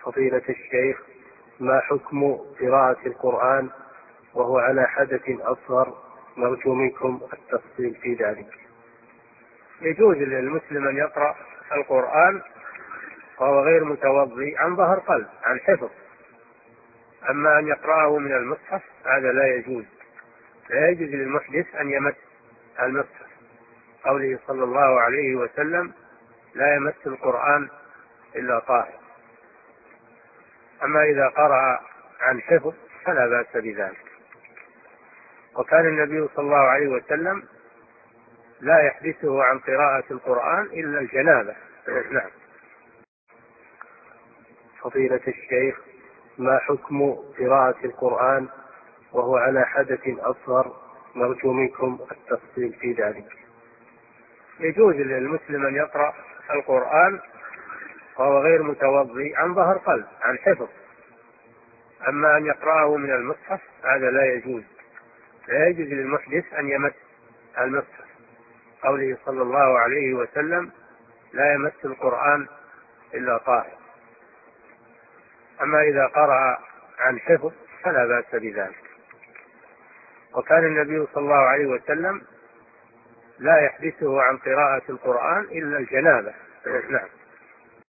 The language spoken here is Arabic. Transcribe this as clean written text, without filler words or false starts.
فضيلة الشيخ، ما حكم قراءة القرآن وهو على حدث أصغر؟ نرجو منكم التفصيل في ذلك. يجوز للمسلم أن يقرأ القرآن وهو غير متوضي عن ظهر قلب، عن حفظ. أما أن يقرأه من المصحف هذا لا يجوز. لا يجوز للمحدث أن يمس المصحف، قوله صلى الله عليه وسلم: لا يمس القرآن إلا طاهر. أما إذا قرأ عن حفظ فلا بأس بذلك. وكان النبي صلى الله عليه وسلم لا يحدثه عن قراءة القرآن إلا الجنابة. نعم. فضيلة الشيخ، ما حكم قراءة القرآن وهو على حدث أصغر؟ نرجو منكم التفصيل في ذلك. يجوز للمسلم أن يقرأ القرآن وهو غير متوضي عن ظهر قلب، عن حفظ. أما أن يقرأه من المصحف هذا لا يجوز. لا يجوز للمحدث أن يمس المصحف، قوله صلى الله عليه وسلم: لا يمس القرآن إلا طاهر. أما إذا قرأ عن حفظ فلا بأس بذلك. وكان النبي صلى الله عليه وسلم لا يحدثه عن قراءة القرآن إلا الجنابة. نعم.